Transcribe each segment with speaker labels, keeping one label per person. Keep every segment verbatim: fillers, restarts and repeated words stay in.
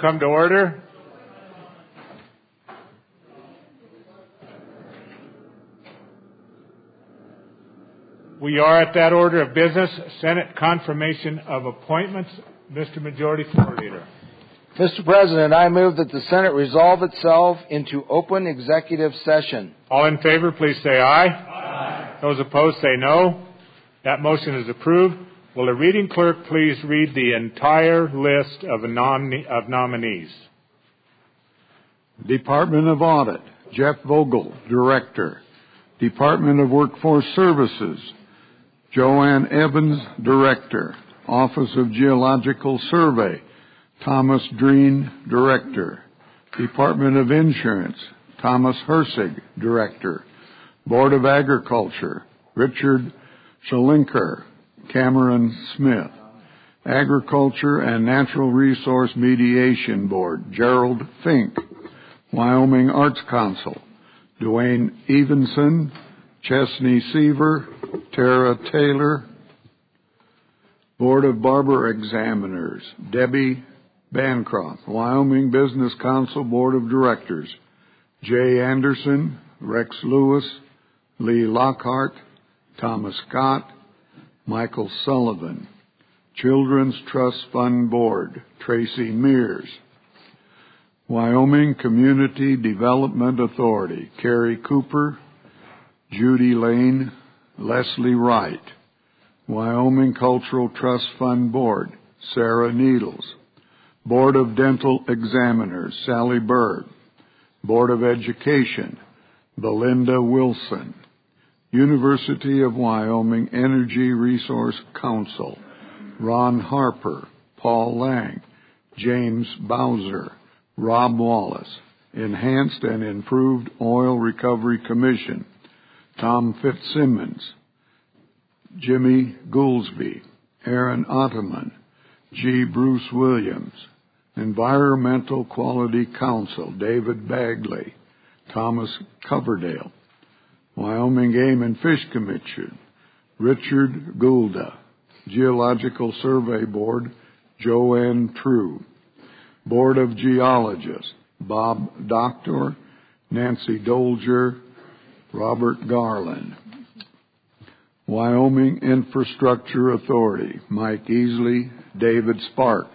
Speaker 1: come to order. We are at that order of business, Senate confirmation of appointments. Mister Majority Floor Leader.
Speaker 2: Mister President, I move that the Senate resolve itself into open executive session.
Speaker 1: All in favor, please say aye. Aye. Those opposed, say no. That motion is approved. Will the reading clerk please read the entire list of, nom- of nominees?
Speaker 3: Department of Audit, Jeff Vogel, Director. Department of Workforce Services, Joanne Evans, Director. Office of Geological Survey, Thomas Dreen, Director. Department of Insurance, Thomas Hersig, Director. Board of Agriculture, Richard Shalinker, Cameron Smith. Agriculture and Natural Resource Mediation Board, Gerald Fink. Wyoming Arts Council, Dwayne Evenson, Chesney Seaver, Tara Taylor. Board of Barber Examiners, Debbie Bancroft. Wyoming Business Council Board of Directors, Jay Anderson, Rex Lewis, Lee Lockhart, Thomas Scott, Michael Sullivan. Children's Trust Fund Board, Tracy Mears. Wyoming Community Development Authority, Carrie Cooper, Judy Lane, Leslie Wright. Wyoming Cultural Trust Fund Board, Sarah Needles. Board of Dental Examiners, Sally Berg. Board of Education, Belinda Wilson. University of Wyoming Energy Resource Council, Ron Harper, Paul Lang, James Bowser, Rob Wallace. Enhanced and Improved Oil Recovery Commission, Tom Fitzsimmons, Jimmy Goolsby, Aaron Ottoman, G. Bruce Williams. Environmental Quality Council, David Bagley, Thomas Coverdale. Wyoming Game and Fish Commission, Richard Goulda. Geological Survey Board, Joanne True. Board of Geologists, Bob Doctor, Nancy Dolger, Robert Garland. Wyoming Infrastructure Authority, Mike Easley, David Sparks.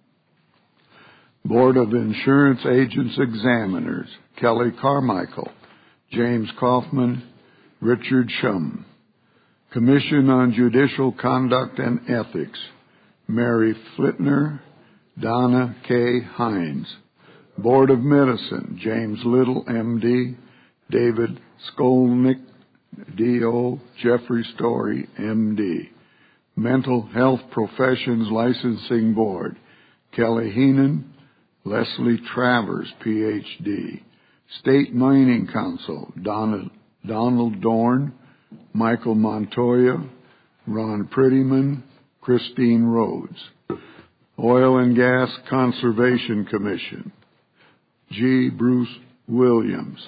Speaker 3: Board of Insurance Agents Examiners, Kelly Carmichael, James Kaufman, Richard Shum. Commission on Judicial Conduct and Ethics, Mary Flitner, Donna K. Hines. Board of Medicine, James Little, M D, David Skolnick, D O, Jeffrey Story, M D. Mental Health Professions Licensing Board, Kelly Heenan, Leslie Travers, P H D. State Mining Council, Donald, Donald Dorn, Michael Montoya, Ron Prettyman, Christine Rhodes. Oil and Gas Conservation Commission, G. Bruce Williams.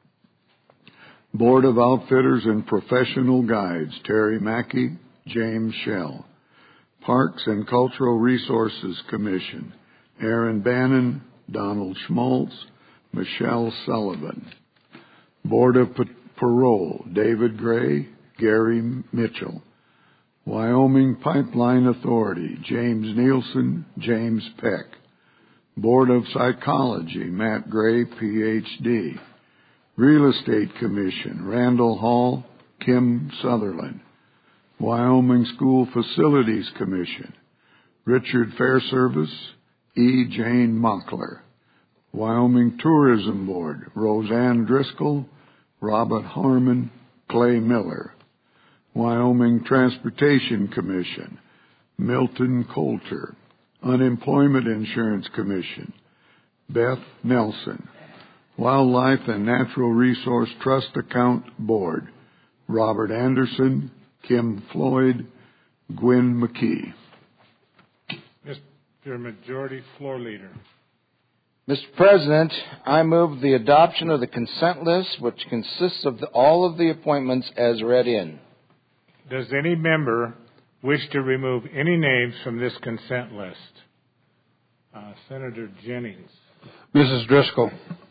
Speaker 3: Board of Outfitters and Professional Guides, Terry Mackey, James Shell. Parks and Cultural Resources Commission, Aaron Bannon, Donald Schmaltz, Michelle Sullivan. Board of P- Parole, David Gray, Gary Mitchell. Wyoming Pipeline Authority, James Nielsen, James Peck. Board of Psychology, Matt Gray, P H D. Real Estate Commission, Randall Hall, Kim Sutherland. Wyoming School Facilities Commission, Richard Fairservice, E. Jane Mockler. Wyoming Tourism Board, Roseanne Driscoll, Robert Harmon, Clay Miller. Wyoming Transportation Commission, Milton Coulter. Unemployment Insurance Commission, Beth Nelson. Wildlife and Natural Resource Trust Account Board, Robert Anderson, Kim Floyd, Gwen McKee.
Speaker 1: Mister Majority Floor Leader.
Speaker 2: Mister President, I move the adoption of the consent list, which consists of the, all of the appointments as read in.
Speaker 1: Does any member wish to remove any names from this consent list? Uh, Senator Jennings.
Speaker 4: Missus Driscoll.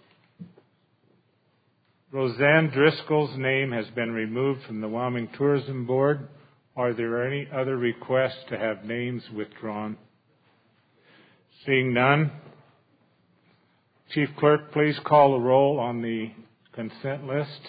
Speaker 1: Roseanne Driscoll's name has been removed from the Wyoming Tourism Board. Are there any other requests to have names withdrawn? Seeing none, Chief Clerk, please call the roll on the consent list.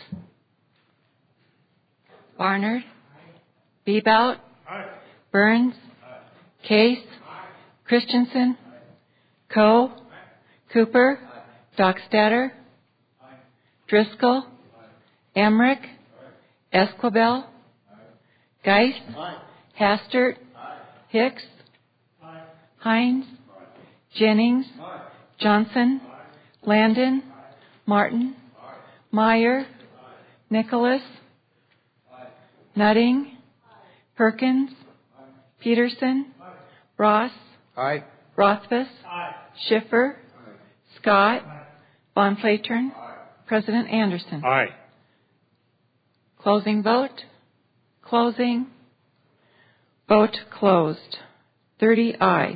Speaker 5: Barnard. Bebout. Burns. Case. Christensen. Coe. Cooper. Dockstader. Driscoll. Emmerich. Esquibel. Geis. Hastert. Hicks. Hines. Jennings. Johnson. Landon. Martin. Meyer. Nicholas. Nutting. Perkins. Peterson. Ross.
Speaker 2: Aye.
Speaker 5: Rothfuss. Schiffer. Scott. Von Flatern. President Anderson.
Speaker 1: Aye.
Speaker 5: Closing vote. Closing. Vote closed. thirty ayes.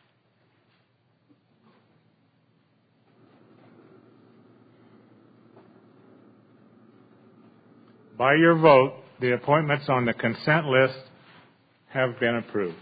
Speaker 1: By your vote, the appointments on the consent list have been approved.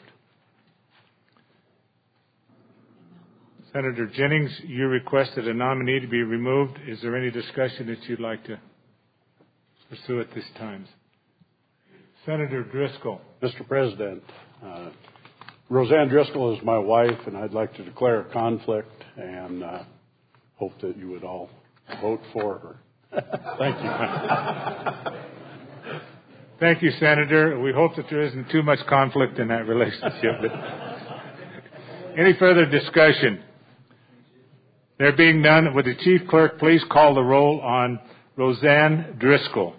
Speaker 1: Senator Jennings, you requested a nominee to be removed. Is there any discussion that you'd like to pursue at this time? Senator Driscoll.
Speaker 4: Mister President, uh, Roseanne Driscoll is my wife, and I'd like to declare a conflict and uh, hope that you would all vote for her.
Speaker 1: Thank you. Thank you, Senator. We hope that there isn't too much conflict in that relationship. Any further discussion? There being none, would the Chief Clerk please call the roll on Roseanne Driscoll?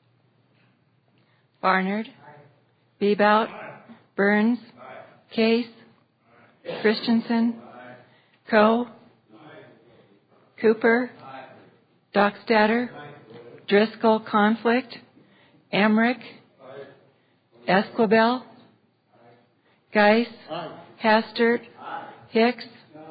Speaker 5: Barnard. Bebout. Burns. Case. Christensen. Coe. Cooper. Dockstader. Driscoll conflict. Emmerich. Esquibel. Geis. Hastert. Hicks.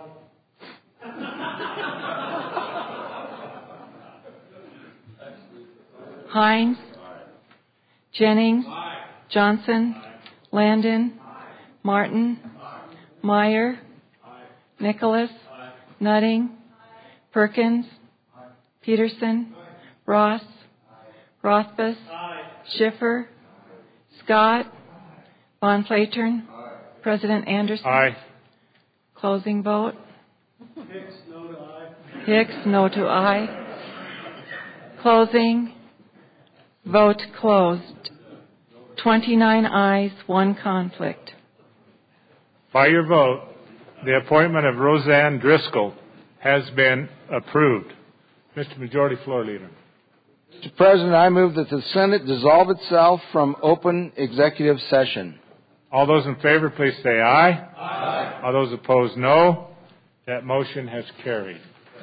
Speaker 5: Hines. Jennings. Johnson. Landon. Martin. Meyer. Nicholas. Nutting. Perkins. Peterson. Ross. Rothfuss. Schiffer. Scott. Von Flatern. President Anderson.
Speaker 1: Aye.
Speaker 5: Closing vote. Hicks, no to aye. Hicks, no to aye. Closing. Vote closed. twenty-nine ayes, one conflict.
Speaker 1: By your vote, the appointment of Roseanne Driscoll has been approved. Mister Majority Floor Leader.
Speaker 2: Mister President, I move that the Senate dissolve itself from open executive session.
Speaker 1: All those in favor, please say aye. Aye. All those opposed, no. That motion has carried.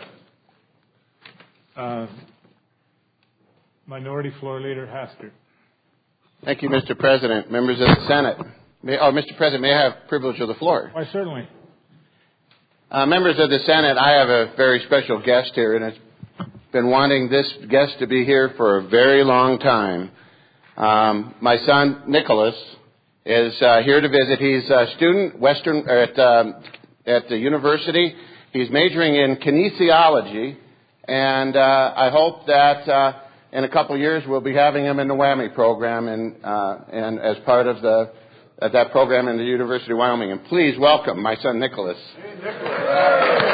Speaker 1: Uh, Minority Floor Leader Hastert.
Speaker 6: Thank you, Mister President. Members of the Senate. May, oh, Mister President, may I have privilege of the floor?
Speaker 1: Why, certainly.
Speaker 6: Uh, members of the Senate, I have a very special guest here, and I've been wanting this guest to be here for a very long time. Um, my son, Nicholas, is uh, here to visit. He's a student Western at um, at the university. He's majoring in kinesiology, and uh, I hope that uh, in a couple of years we'll be having him in the WWAMI program, and uh, and as part of the uh, that program in the University of Wyoming. And please welcome my son Nicholas.
Speaker 1: Hey, Nicholas.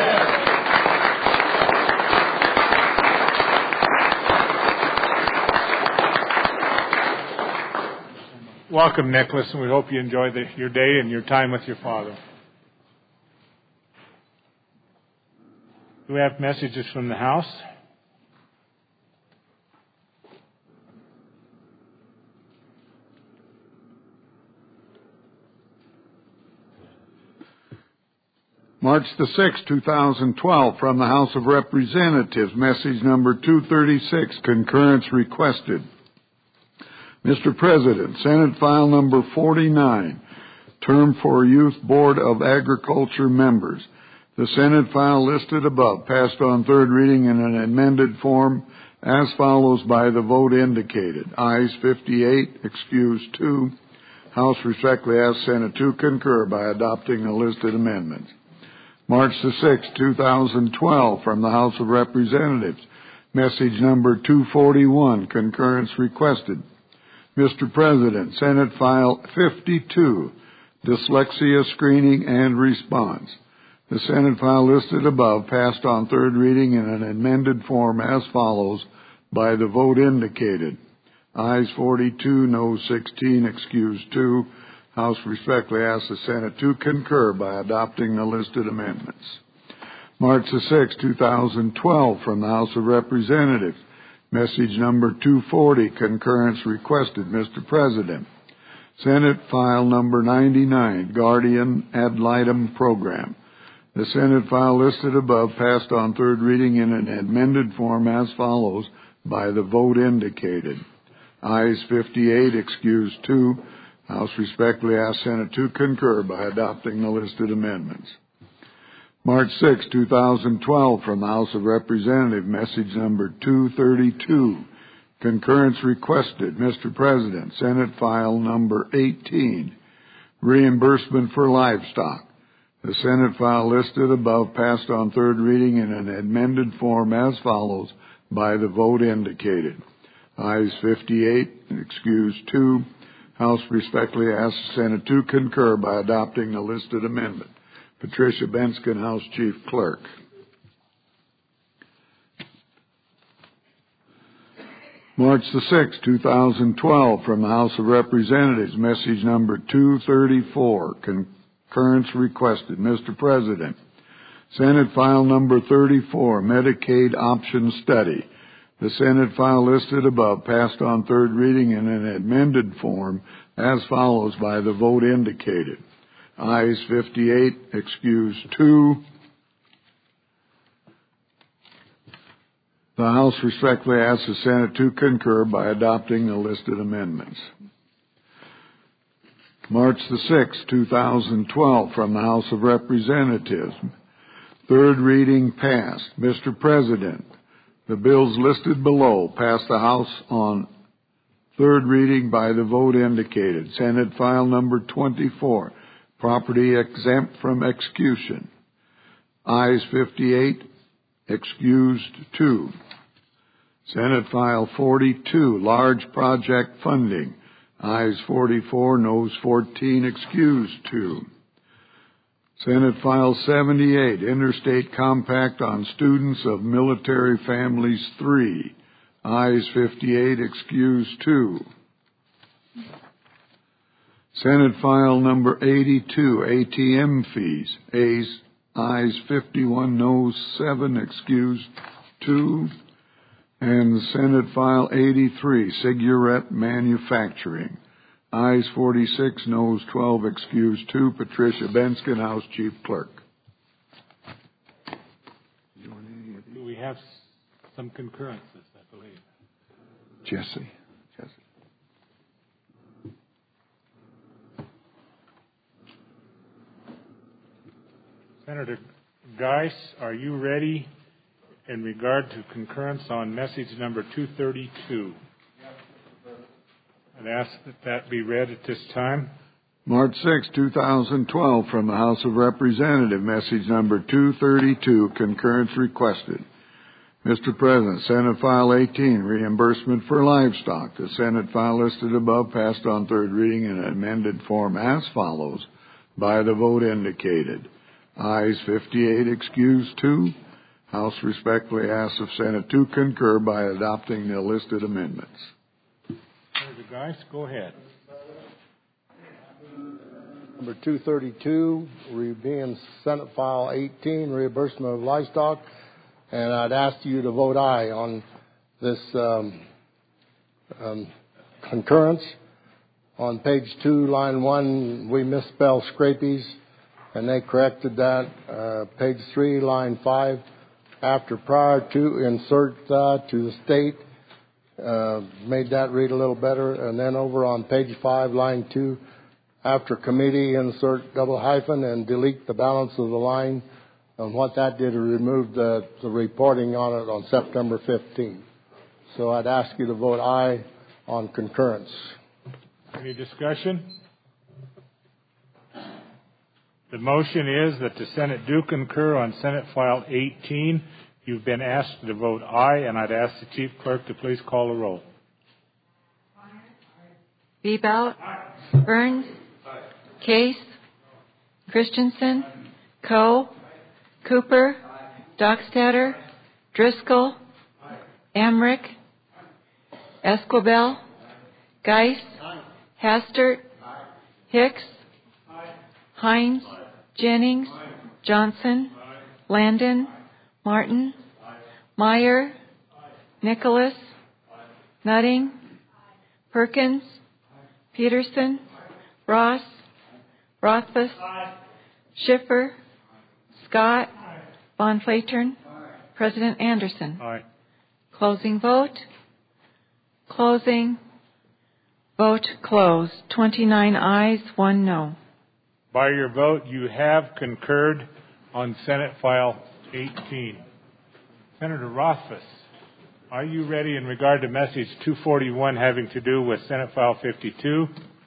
Speaker 1: Welcome, Nicholas, and we hope you enjoy the, your day and your time with your father. Do we have messages from the House?
Speaker 3: March the sixth, two thousand twelve, from the House of Representatives, message number two thirty-six, concurrence requested. Mister President, Senate File Number forty-nine, Term for Youth Board of Agriculture Members. The Senate file listed above passed on third reading in an amended form as follows by the vote indicated. Ayes fifty-eight, excused two. House respectfully asks Senate to concur by adopting the listed amendments. March the sixth, two thousand twelve, from the House of Representatives. Message number two forty-one, concurrence requested. Mister President, Senate File fifty-two, dyslexia screening and response. The Senate file listed above passed on third reading in an amended form as follows by the vote indicated. Ayes forty-two, no sixteen, excused two. House respectfully asks the Senate to concur by adopting the listed amendments. March the sixth, two thousand twelve, from the House of Representatives. Message number two forty, concurrence requested. Mister President, Senate file number ninety-nine, Guardian Ad Litem Program. The Senate file listed above passed on third reading in an amended form as follows by the vote indicated. Ayes fifty-eight, excused two. House respectfully asks Senate to concur by adopting the listed amendments. March sixth, two thousand twelve, from the House of Representatives, message number two thirty-two. Concurrence requested. Mister President, Senate file number eighteen, reimbursement for livestock. The Senate file listed above passed on third reading in an amended form as follows by the vote indicated. Ayes fifty-eight, excused two. House respectfully asks the Senate to concur by adopting the listed amendment. Patricia Benskin, House Chief Clerk. March the sixth, two thousand twelve, from the House of Representatives, message number two thirty-four, concurrence requested. Mister President, Senate file number thirty-four, Medicaid option study. The Senate file listed above passed on third reading in an amended form as follows by the vote indicated. Ayes fifty-eight, excused two. The House respectfully asks the Senate to concur by adopting the listed amendments. March the sixth, two thousand twelve, from the House of Representatives. Third reading passed. Mister President, the bills listed below passed the House on third reading by the vote indicated. Senate file number twenty-four, property exempt from execution. Ayes fifty-eight, excused two. Senate file forty-two, large project funding. Ayes forty-four, noes fourteen, excused two. Senate file seventy-eight, interstate compact on students of military families three. Ayes fifty-eight, excused two. Senate file number eighty-two, A T M fees. Ayes, ayes fifty-one, noes seven, excused two. And Senate file eighty-three, cigarette manufacturing. Ayes forty-six, noes twelve, excused two. Patricia Benskin, House Chief Clerk.
Speaker 1: Do we have some concurrences, I believe?
Speaker 3: Jesse. Jesse.
Speaker 1: Senator Geis, are you ready in regard to concurrence on message number two thirty-two? I'd ask that that be read at this time.
Speaker 3: March sixth, two thousand twelve, from the House of Representatives, message number two thirty-two, concurrence requested. Mister President, Senate file eighteen, reimbursement for livestock. The Senate file listed above passed on third reading in an amended form as follows by the vote indicated. Ayes fifty-eight, excused two. House respectfully asks the Senate to concur by adopting the listed amendments.
Speaker 1: Senator Geis, go ahead.
Speaker 7: Number two thirty-two, being Senate File eighteen, reimbursement of livestock. And I'd ask you to vote aye on this um, um, concurrence. On page two, line one, we misspelled scrapies, and they corrected that. Uh, page three, line five, after prior to, insert that to the state. Uh, made that read a little better. And then over on page five, line two, after committee, insert double hyphen and delete the balance of the line And what that did is remove the, the reporting on it on September fifteenth. So I'd ask you to vote aye on concurrence.
Speaker 1: Any discussion? The motion is that the Senate do concur on Senate File eighteen. You've been asked to vote aye, and I'd ask the Chief Clerk to please call the roll.
Speaker 5: Bebout. Burns. Case. Christensen. Coe. Cooper. Dockstader. Driscoll. Emmerich. Esquibel. Geis. Hastert. Hicks. Hines. Jennings. Johnson. Landon. Martin. Meyer. Nicholas. Nutting. Perkins. Peterson. Ross. Rothfuss. Schiffer. Scott. Von Flatern. President Anderson.
Speaker 1: Aye.
Speaker 5: Closing vote. Closing. Vote closed. twenty-nine ayes, one no.
Speaker 1: By your vote, you have concurred on Senate File eighteen. Senator Rothfuss, are you ready in regard to message two forty-one having to do with Senate File fifty-two?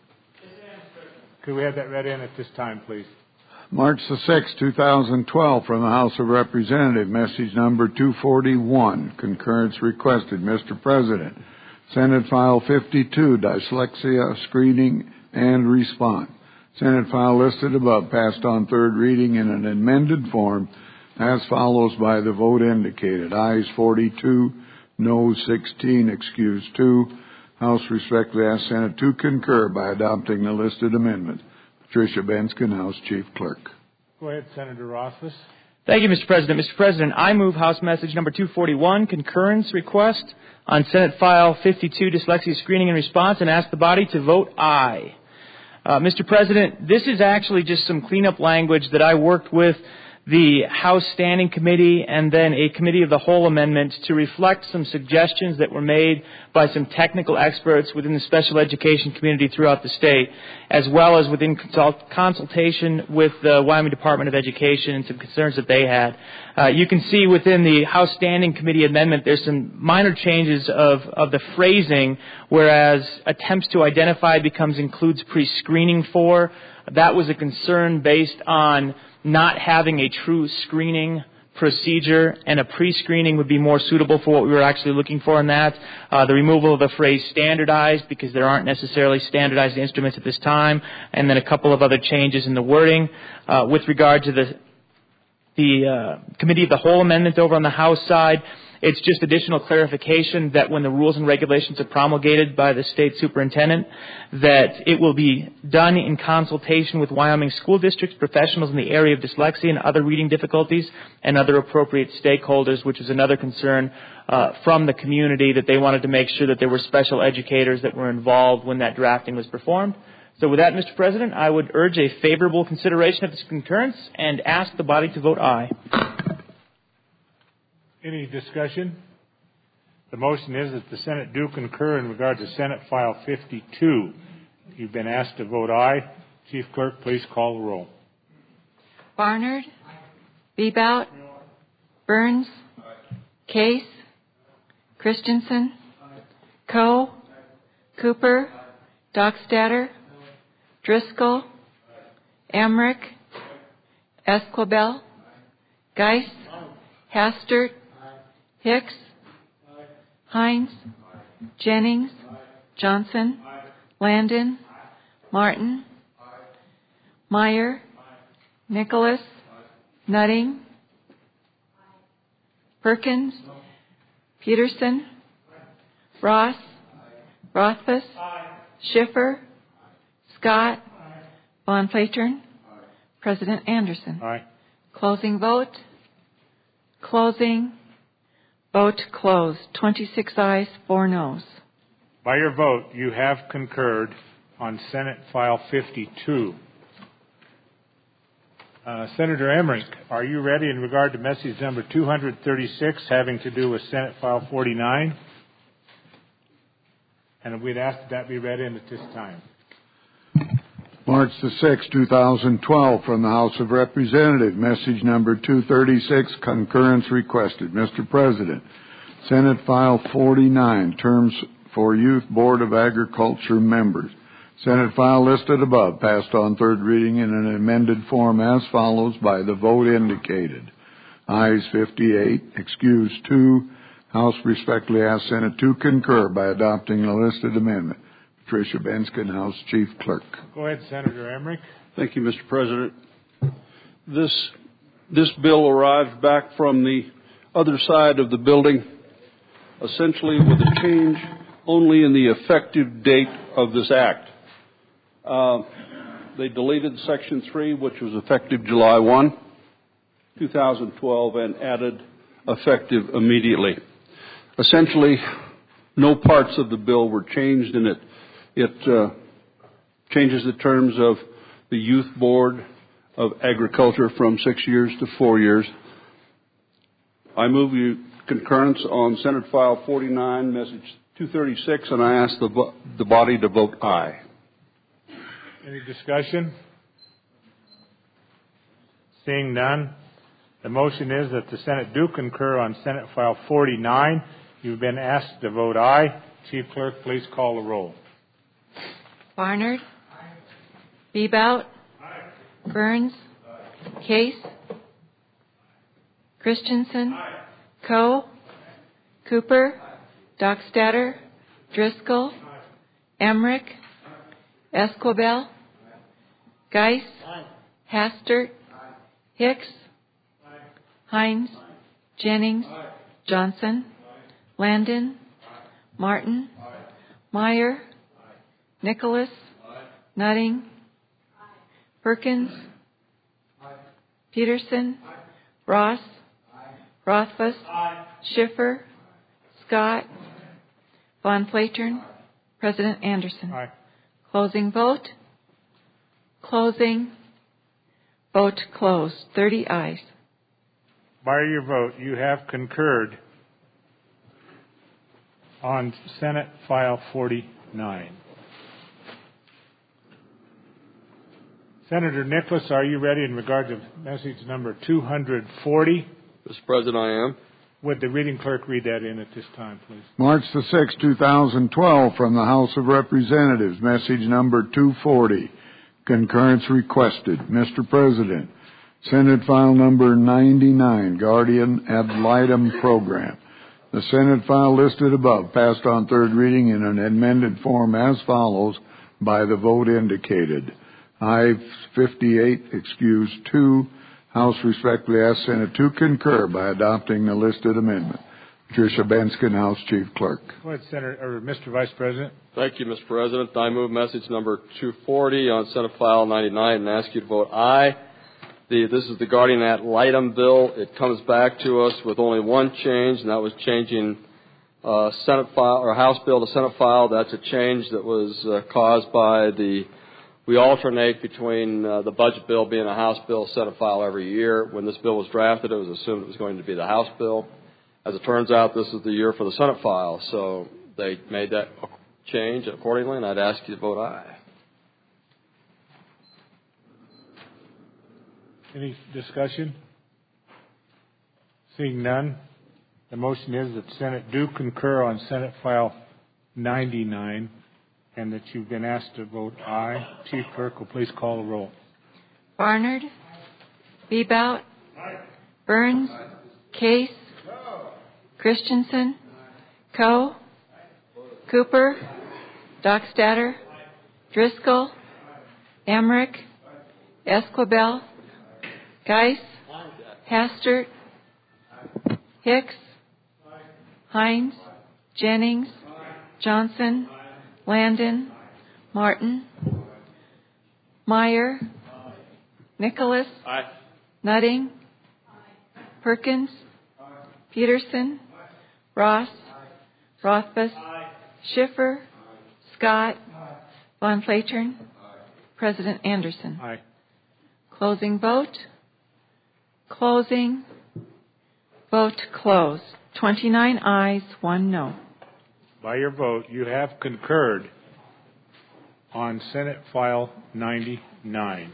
Speaker 1: Could we have that read in at this time, please?
Speaker 3: March the sixth, two thousand twelve, from the House of Representatives, message number two forty-one, concurrence requested. Mister President, Senate File fifty-two, dyslexia screening and response. Senate file listed above, passed on third reading in an amended form as follows by the vote indicated. Ayes forty-two, noes sixteen, excused two. House respectfully asks Senate to concur by adopting the listed amendment. Patricia Benskin, House Chief Clerk.
Speaker 1: Go ahead, Senator Rothfuss.
Speaker 8: Thank you, Mister President. Mister President, I move House Message number two forty-one, concurrence request on Senate File fifty-two, dyslexia screening and response, and ask the body to vote aye. Uh, Mister President, this is actually just some cleanup language that I worked with the House Standing Committee and then a Committee of the Whole amendment to reflect some suggestions that were made by some technical experts within the special education community throughout the state, as well as within consult- consultation with the Wyoming Department of Education and some concerns that they had. Uh, you can see within the House Standing Committee amendment there's some minor changes of, of the phrasing, whereas attempts to identify becomes includes pre-screening for. That was a concern based on not having a true screening procedure, and a pre-screening would be more suitable for what we were actually looking for in that. Uh, the removal of the phrase standardized, because there aren't necessarily standardized instruments at this time, and then a couple of other changes in the wording. Uh, with regard to the the uh, Committee of the Whole amendment over on the House side, it's just additional clarification that when the rules and regulations are promulgated by the state superintendent, that it will be done in consultation with Wyoming school districts, professionals in the area of dyslexia and other reading difficulties, and other appropriate stakeholders, which is another concern uh, from the community, that they wanted to make sure that there were special educators that were involved when that drafting was performed. So with that, Mister President, I would urge a favorable consideration of this concurrence and ask the body to vote aye.
Speaker 1: Any discussion? The motion is that the Senate do concur in regard to Senate File fifty-two. You've been asked to vote aye. Chief Clerk, please call the roll.
Speaker 5: Barnard. Bebout. Burns. Case. Christensen. Coe. Cooper. Dockstader. Driscoll. Emmerich. Esquibel. Geis. Hastert. Hicks. Hines. Jennings. Johnson. Landon. Martin. Meyer. Nicholas. Nutting. Perkins. Peterson. Ross. Rothfuss. Schiffer. Scott. Von Flatern. President Anderson.
Speaker 1: Aye.
Speaker 5: Closing vote. Closing. Vote closed. twenty-six ayes, four noes.
Speaker 1: By your vote, you have concurred on Senate File fifty-two. Uh, Senator Emmerich, are you ready in regard to message number two thirty-six having to do with Senate File forty-nine? And we'd ask that that be read in at this time.
Speaker 3: March the sixth, two thousand twelve, from the House of Representatives, message number two thirty-six, concurrence requested. Mister President, Senate File forty-nine, terms for Youth Board of Agriculture members. Senate file listed above, passed on third reading in an amended form as follows by the vote indicated. Ayes fifty-eight, excused two. House respectfully asks Senate to concur by adopting the listed amendment. Patricia Benskin, House Chief Clerk.
Speaker 1: Go ahead, Senator Emmerich.
Speaker 4: Thank you, Mister President. This, this bill arrived back from the other side of the building, essentially with a change only in the effective date of this act. Uh, they deleted Section three, which was effective July first, two thousand twelve, and added effective immediately. Essentially, no parts of the bill were changed, and it, it uh, changes the terms of the Youth Board of Agriculture from six years to four years. I move you concurrence on Senate File forty-nine, message two thirty-six, and I ask the, the body to vote aye.
Speaker 1: Any discussion? Seeing none, the motion is that the Senate do concur on Senate File forty-nine. You've been asked to vote aye. Chief Clerk, please call the roll.
Speaker 5: Barnard. Aye. Bebout. Aye. Burns. Aye. Case. Christensen. Aye. Coe. Aye. Cooper. Aye. Dockstader. Driscoll. Aye. Emmerich. Aye. Esquibel. Aye. Geis. Aye. Hastert. Aye. Hicks. Aye. Hines. Aye. Jennings. Aye. Johnson. Aye. Landon. Aye. Martin. Aye. Meyer. Aye. Nicholas. Aye. Nutting. Aye. Perkins. Aye. Peterson. Aye. Ross. Aye. Rothfuss. Aye. Schiffer. Aye. Scott. Aye. Von Flatern. Aye. President Anderson.
Speaker 1: Aye.
Speaker 5: Closing vote. Closing. Vote closed. thirty ayes.
Speaker 1: By your vote, you have concurred on Senate File forty-nine. Senator Nicholas, are you ready in regard to message number two forty?
Speaker 9: Mister President, I am.
Speaker 1: Would the reading clerk read that in at this time, please?
Speaker 3: March the sixth, two thousand twelve, from the House of Representatives, message number two forty. Concurrence requested. Mister President, Senate File number ninety-nine, Guardian Ad Litem Program. The Senate file listed above, passed on third reading in an amended form as follows by the vote indicated. Ayes fifty-eight, excused two. House respectfully asks Senate to concur by adopting the listed amendment. Patricia Benskin, House Chief Clerk.
Speaker 1: Go ahead, Senator, or Mister Vice President.
Speaker 9: Thank you, Mister President. I move message number two forty on Senate File ninety-nine and ask you to vote aye. The, this is the Guardian Ad Litem bill. It comes back to us with only one change, and that was changing uh, Senate file or House bill to Senate file. That's a change that was uh, caused by the we alternate between uh, the budget bill being a House bill, Senate file every year. When this bill was drafted, it was assumed it was going to be the House bill. As it turns out, this is the year for the Senate file, so they made that change accordingly, and I'd ask you to vote aye.
Speaker 1: Any discussion? Seeing none, the motion is that the Senate do concur on Senate File ninety-nine and that you've been asked to vote aye. Chief Clerk will please call the roll.
Speaker 5: Barnard. Bebout. Burns. Case. Christensen. Coe. Cooper. Dockstader. Driscoll. Emmerich. Esquibel. Geis. Hastert. Hicks. Hines. Jennings. Johnson. Landon. Martin. Meyer. Nicholas.
Speaker 9: Aye.
Speaker 5: Nutting. Perkins. Peterson. Ross. Rothfuss. Schiffer. Scott. Von Flatern. President Anderson.
Speaker 1: Aye.
Speaker 5: Closing vote. Closing. Vote closed. twenty-nine ayes, one no.
Speaker 1: By your vote, you have concurred on Senate File ninety-nine.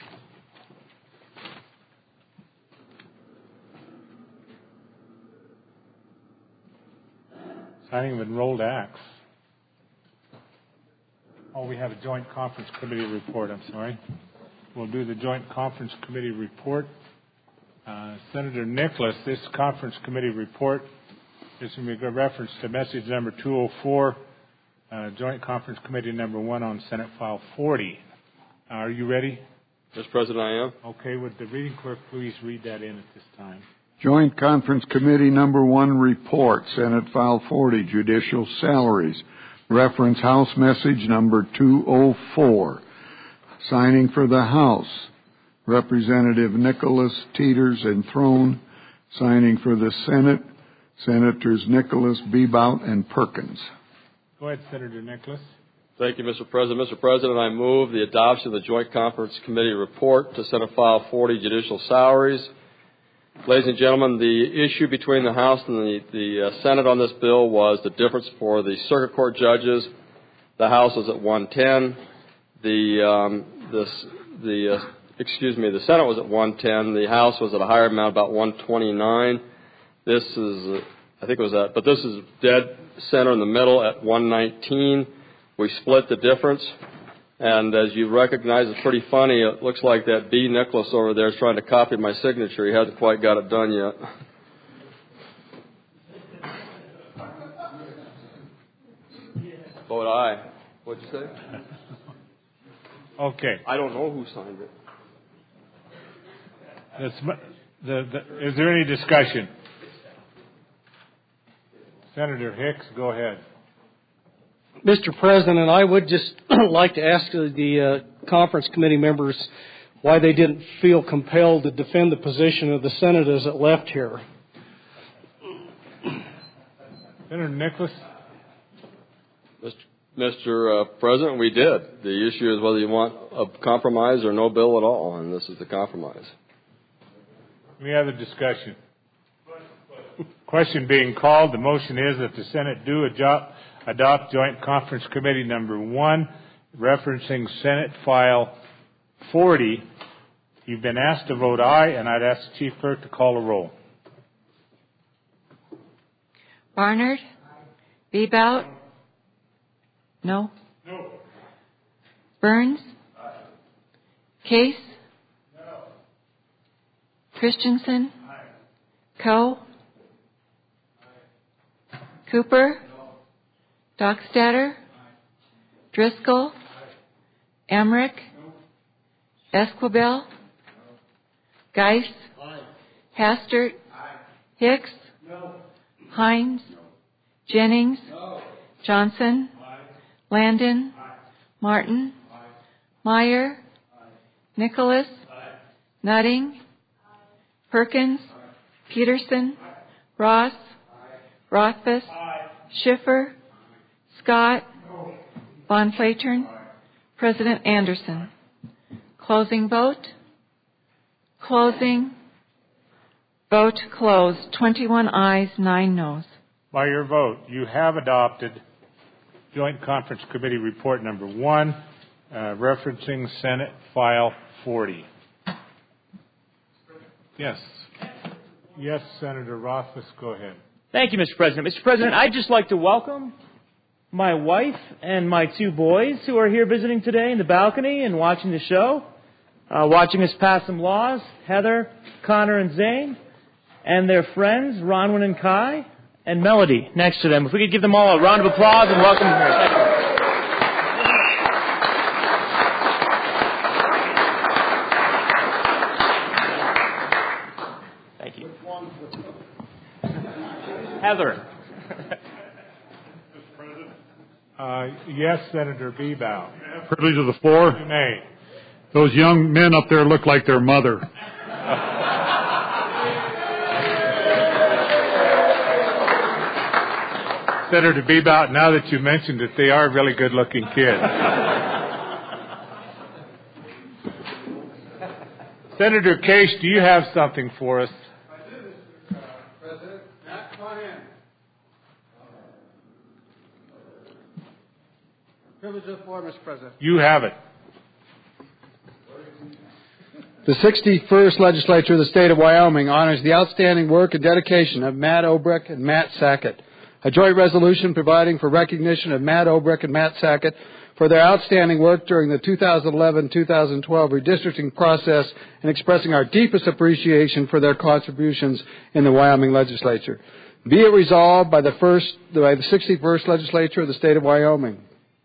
Speaker 1: Signing of enrolled acts. Oh, we have a joint conference committee report. I'm sorry. We'll do the joint conference committee report. Uh, Senator Nicholas, this conference committee report is in reference to message number two oh four, uh, joint conference committee number one on Senate File forty. Uh, are you ready?
Speaker 9: Mister President, I am.
Speaker 1: Okay. Would the reading clerk please read that in at this time?
Speaker 3: Joint Conference Committee Number One report, Senate File forty, Judicial Salaries. Reference House Message Number two oh four. Signing for the House, Representative Nicholas, Teeters, and Throne. Signing for the Senate, Senators Nicholas, Bebout, and Perkins.
Speaker 1: Go ahead, Senator Nicholas.
Speaker 9: Thank you, Mister President. Mister President, I move the adoption of the Joint Conference Committee report to Senate File forty, Judicial Salaries. Ladies and gentlemen, the issue between the House and the, the uh, Senate on this bill was the difference for the circuit court judges. The House was at one ten. The um, this the uh, excuse me, the Senate was at one ten. The House was at a higher amount, about one twenty-nine. This is, uh, I think it was that, but this is dead center in the middle at one nineteen. We split the difference. And as you recognize, it's pretty funny. It looks like that B. Nicholas over there is trying to copy my signature. He hasn't quite got it done yet. Vote aye. What'd you say?
Speaker 1: Okay.
Speaker 9: I don't know who signed it.
Speaker 1: That's, the, the, is there any discussion? Senator Hicks, go ahead.
Speaker 10: Mister President, I would just like to ask the uh, conference committee members why they didn't feel compelled to defend the position of the Senate as it left here.
Speaker 1: Senator Nicholas?
Speaker 9: Mister Uh, President, we did. The issue is whether you want a compromise or no bill at all, and this is the compromise.
Speaker 1: We have a discussion. Question being called. The motion is that the Senate do adopt, adopt Joint Conference Committee Number One, referencing Senate File forty. You've been asked to vote aye, and I'd ask the Chief Clerk to call a roll.
Speaker 5: Barnard? Bebout? No?
Speaker 1: No.
Speaker 5: Burns?
Speaker 1: Aye.
Speaker 5: Case?
Speaker 1: No.
Speaker 5: Christensen?
Speaker 1: Aye.
Speaker 5: Coe? Aye. Cooper?
Speaker 1: No.
Speaker 5: Dockstader? Aye. Driscoll? Aye. Emmerich? No. Esquivel? No. Geis? Aye. Hastert? Aye. Hicks?
Speaker 1: No.
Speaker 5: Hines? No. Jennings?
Speaker 1: No.
Speaker 5: Johnson?
Speaker 1: Aye.
Speaker 5: Landon?
Speaker 1: Aye.
Speaker 5: Martin?
Speaker 1: Aye.
Speaker 5: Meyer?
Speaker 1: Aye.
Speaker 5: Nicholas?
Speaker 1: Aye.
Speaker 5: Nutting? Aye. Perkins? Aye. Peterson? Aye. Ross? Aye. Rothfuss?
Speaker 1: Aye.
Speaker 5: Schiffer? Aye. Scott?
Speaker 1: No.
Speaker 5: Von Flatern? Aye. President Anderson? Aye. Closing vote? Closing. Vote closed. twenty-one ayes, nine noes.
Speaker 1: By your vote, you have adopted Joint Conference Committee Report Number One, uh, referencing Senate File forty. Yes. Yes, Senator Rothfuss, go ahead.
Speaker 8: Thank you, Mister President. Mister President, I'd just like to welcome my wife and my two boys who are here visiting today in the balcony and watching the show, uh, watching us pass some laws, Heather, Connor, and Zane, and their friends, Ronwin and Kai, and Melody next to them. If we could give them all a round of applause and welcome them here. Thank you. Thank you. Heather.
Speaker 1: Uh, yes, Senator Bebout.
Speaker 3: Privilege of the floor.
Speaker 1: You may.
Speaker 3: Those young men up there look like their mother.
Speaker 1: Senator Bebout, now that you mentioned it, they are really good-looking kids. Senator Case, do you have something for us?
Speaker 11: I do, Mister President. Matt, come on in. Privilege of the floor, Mister President.
Speaker 1: You have it.
Speaker 11: The sixty-first Legislature of the State of Wyoming honors the outstanding work and dedication of Matt Obrecht and Matt Sackett. A joint resolution providing for recognition of Matt Obrecht and Matt Sackett for their outstanding work during the two thousand eleven two thousand twelve redistricting process and expressing our deepest appreciation for their contributions in the Wyoming Legislature. Be it resolved by the first, by the sixty-first Legislature of the State of Wyoming.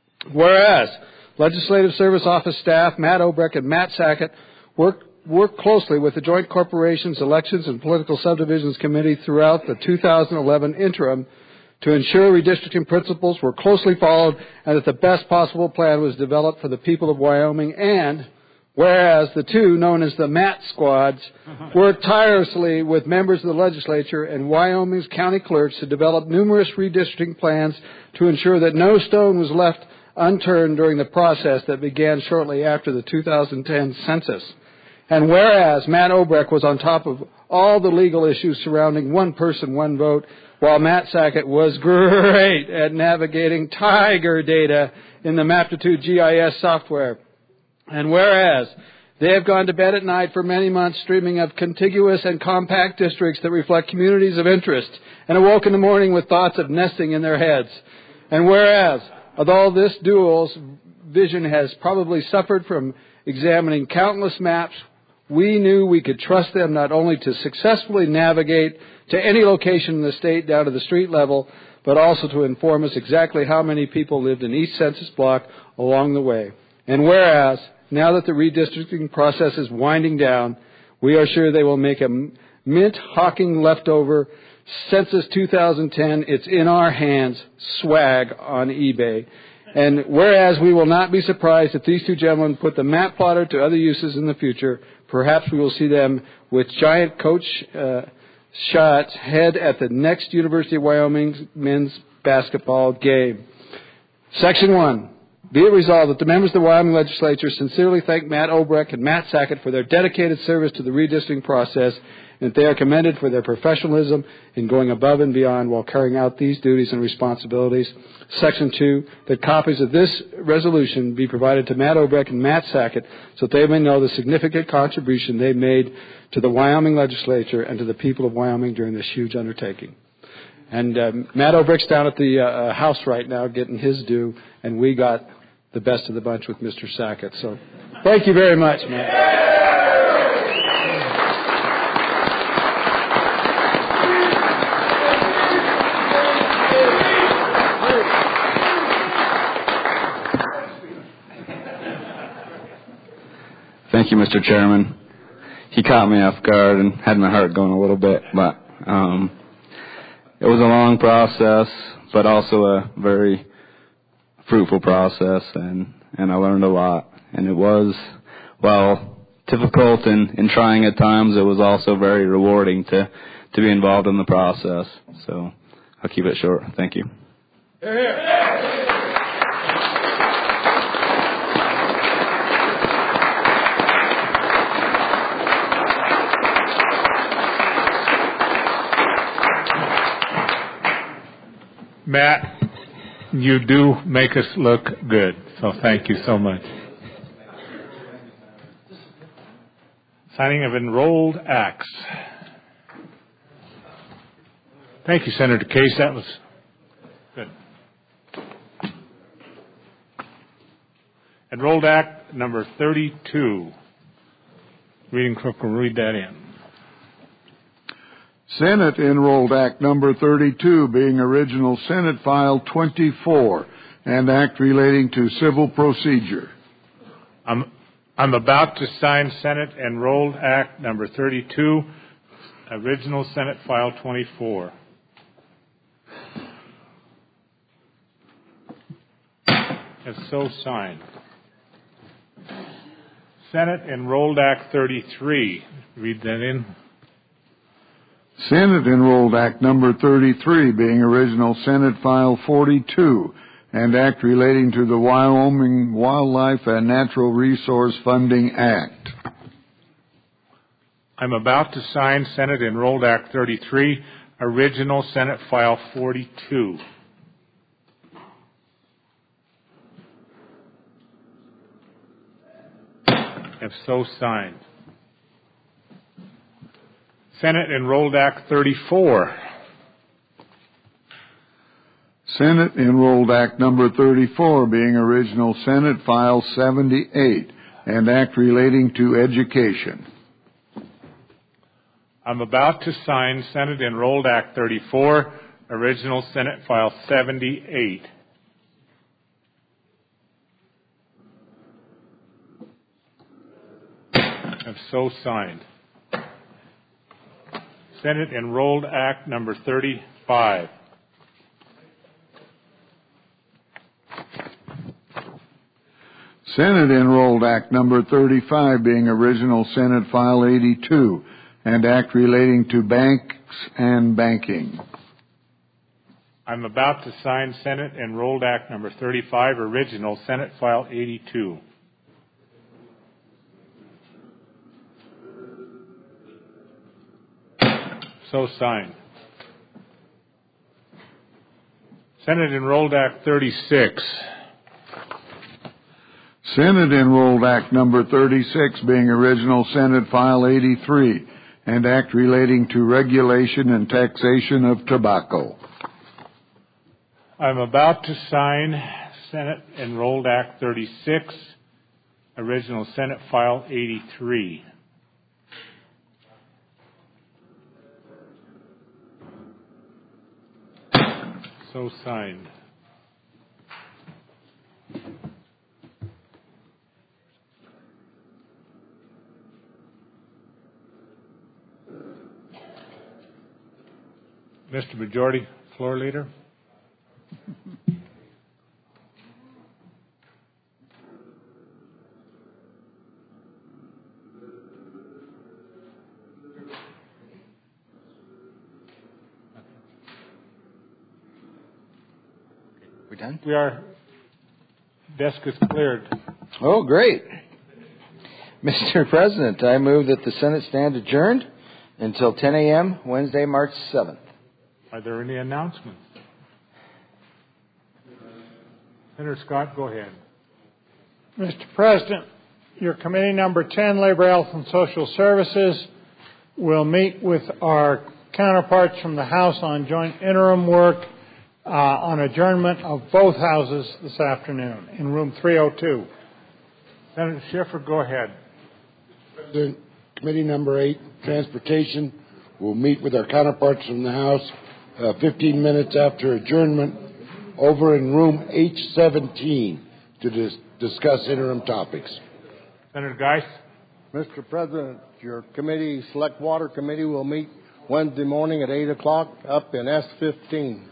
Speaker 11: Whereas Legislative Service Office staff Matt Obrecht and Matt Sackett work, work closely with the Joint Corporations, Elections, and Political Subdivisions Committee throughout the two thousand eleven interim to ensure redistricting principles were closely followed and that the best possible plan was developed for the people of Wyoming. And whereas the two, known as the Matt Squads, worked tirelessly with members of the legislature and Wyoming's county clerks to develop numerous redistricting plans to ensure that no stone was left unturned during the process that began shortly after the two thousand ten census. And whereas Matt Obrecht was on top of all the legal issues surrounding one person, one vote, while Matt Sackett was great at navigating tiger data in the Maptitude G I S software. And whereas they have gone to bed at night for many months dreaming of contiguous and compact districts that reflect communities of interest and awoke in the morning with thoughts of nesting in their heads. And whereas, although this duo's vision has probably suffered from examining countless maps, we knew we could trust them not only to successfully navigate to any location in the state down to the street level, but also to inform us exactly how many people lived in each census block along the way. And whereas, now that the redistricting process is winding down, we are sure they will make a mint-hawking leftover Census two thousand ten, it's in our hands, swag on eBay. And whereas we will not be surprised if these two gentlemen put the map plotter to other uses in the future, perhaps we will see them with giant coach uh, shots head at the next University of Wyoming men's basketball game. Section one. Be it resolved that the members of the Wyoming Legislature sincerely thank Matt Obrecht and Matt Sackett for their dedicated service to the redistricting process, and that they are commended for their professionalism in going above and beyond while carrying out these duties and responsibilities. Section two, that copies of this resolution be provided to Matt Obrecht and Matt Sackett so that they may know the significant contribution they made to the Wyoming Legislature and to the people of Wyoming during this huge undertaking. And uh, Matt Obrecht's down at the uh, house right now getting his due, and we got the best of the bunch with Mister Sackett. So thank you very much, Matt.
Speaker 12: Thank you, Mister Chairman. He caught me off guard and had my heart going a little bit, but um, it was a long process, but also a very fruitful process, and, and I learned a lot. And it was, while difficult and, and trying at times, it was also very rewarding to, to be involved in the process. So I'll keep it short. Thank you.
Speaker 1: Matt, you do make us look good, so thank you so much. Signing of enrolled acts. Thank you, Senator Case. That was good. Enrolled Act number thirty-two. Reading clerk will read that in.
Speaker 3: Senate Enrolled Act number thirty-two, being original Senate File twenty-four, and act relating to civil procedure.
Speaker 1: I'm, I'm about to sign Senate Enrolled Act number thirty-two, original Senate File twenty-four. It's so signed. Senate Enrolled Act thirty-three. Read that in.
Speaker 3: Senate Enrolled Act number thirty-three, being original Senate File forty-two, and act relating to the Wyoming Wildlife and Natural Resource Funding Act.
Speaker 1: I'm about to sign Senate Enrolled Act thirty-three, original Senate File forty-two. If so, signed. Senate Enrolled Act thirty-four.
Speaker 3: Senate Enrolled Act Number thirty-four, being original Senate File seventy-eight, and Act relating to education.
Speaker 1: I'm about to sign Senate Enrolled Act thirty-four, original Senate File seventy-eight. If so, signed. Senate Enrolled Act Number thirty-five.
Speaker 3: Senate Enrolled Act Number thirty-five, being original Senate File eighty-two, and Act relating to banks and banking.
Speaker 1: I'm about to sign Senate Enrolled Act Number thirty-five, original Senate File eighty-two. So signed. Senate Enrolled Act thirty-six.
Speaker 3: Senate Enrolled Act Number thirty-six, being original Senate File eighty-three, and Act relating to regulation and taxation of tobacco.
Speaker 1: I'm about to sign Senate Enrolled Act thirty-six, original Senate File eighty-three. So signed. Mister Majority Floor Leader.
Speaker 2: We done?
Speaker 1: We are. Desk is cleared.
Speaker 2: Oh, great. Mister President, I move that the Senate stand adjourned until ten a.m. Wednesday, March seventh.
Speaker 1: Are there any announcements? Senator Scott, go ahead.
Speaker 13: Mister President, your committee number ten, Labor, Health, and Social Services, will meet with our counterparts from the House on joint interim work uh, on adjournment of both houses this afternoon in room three oh two.
Speaker 1: Senator Schiffer, go ahead.
Speaker 14: President, committee number eight, Transportation, will meet with our counterparts from the House uh, fifteen minutes after adjournment over in room H seventeen to dis- discuss interim topics.
Speaker 1: Senator Geis.
Speaker 7: Mister President, your committee, Select Water Committee, will meet Wednesday morning at eight o'clock up in S fifteen.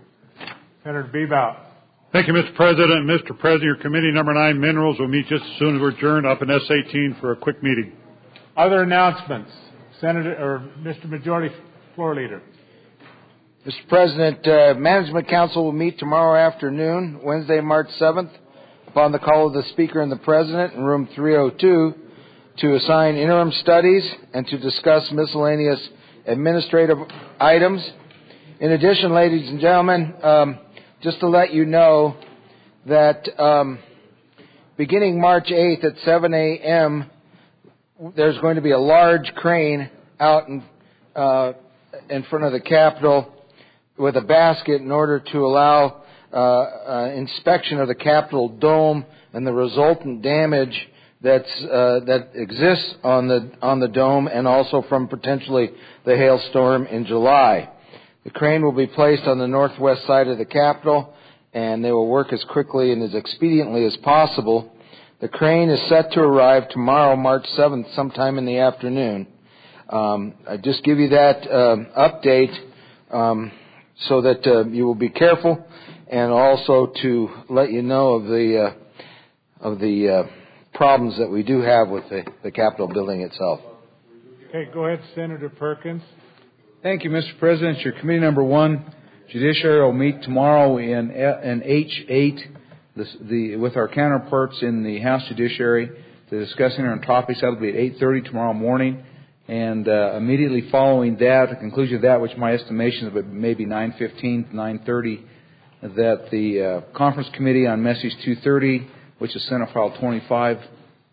Speaker 1: Senator Bebout.
Speaker 15: Thank you, Mister President. Mister President, your committee number nine, Minerals, will meet just as soon as we're adjourned up in S eighteen for a quick meeting.
Speaker 1: Other announcements? Senator or Mister Majority Floor Leader.
Speaker 2: Mister President, uh, Management Council will meet tomorrow afternoon, Wednesday, March seventh, upon the call of the Speaker and the President in room three oh two to assign interim studies and to discuss miscellaneous administrative items. In addition, ladies and gentlemen, um, just to let you know that um, beginning March eighth at seven a.m., there's going to be a large crane out in, uh, in front of the Capitol with a basket in order to allow uh, uh, inspection of the Capitol dome and the resultant damage that's uh, that exists on the on the dome, and also from potentially the hailstorm in July. The crane will be placed on the northwest side of the Capitol, and they will work as quickly and as expediently as possible. The crane is set to arrive tomorrow, March seventh, sometime in the afternoon. Um, I just give you that uh, update um, so that uh, you will be careful, and also to let you know of the uh, of the uh, problems that we do have with the, the Capitol building itself.
Speaker 1: Okay, go ahead, Senator Perkins.
Speaker 16: Thank you, Mister President. Your committee number one, Judiciary, will meet tomorrow in in H eight this, the, with our counterparts in the House Judiciary to discuss interim topics. That will be at eight thirty tomorrow morning. And uh, immediately following that, the conclusion of that, which my estimation is maybe nine fifteen to nine thirty, that the uh, Conference Committee on Message two thirty, which is Senate File twenty-five,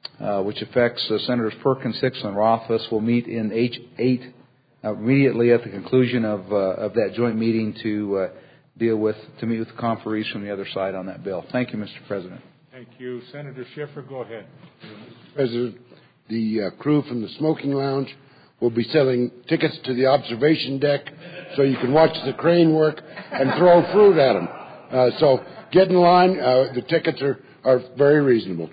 Speaker 16: uh, which affects uh, Senators Perkins, Hicks, and Rothfuss, will meet in H eight uh, immediately at the conclusion of uh, of that joint meeting to uh, deal with to meet with the conferees from the other side on that bill. Thank you, Mister President.
Speaker 1: Thank you, Senator Schiffer. Go ahead,
Speaker 14: President. The uh, crew from the smoking lounge will be selling tickets to the observation deck so you can watch the crane work and throw fruit at them. Uh, so get in line. Uh, the tickets are, are very reasonable.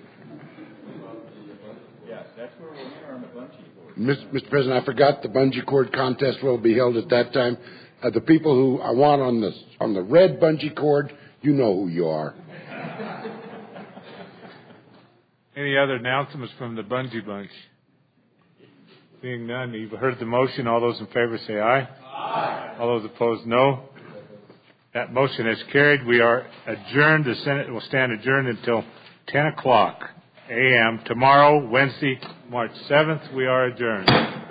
Speaker 14: Mister President, I forgot the bungee cord contest will be held at that time. Uh, the people who I want on the, on the red bungee cord, you know who you are.
Speaker 1: Any other announcements from the Bungee Bunch? Seeing none, you've heard the motion. All those in favor say aye. Aye. All those opposed, no. That motion is carried. We are adjourned. The Senate will stand adjourned until ten o'clock a m tomorrow, Wednesday, March seventh. We are adjourned.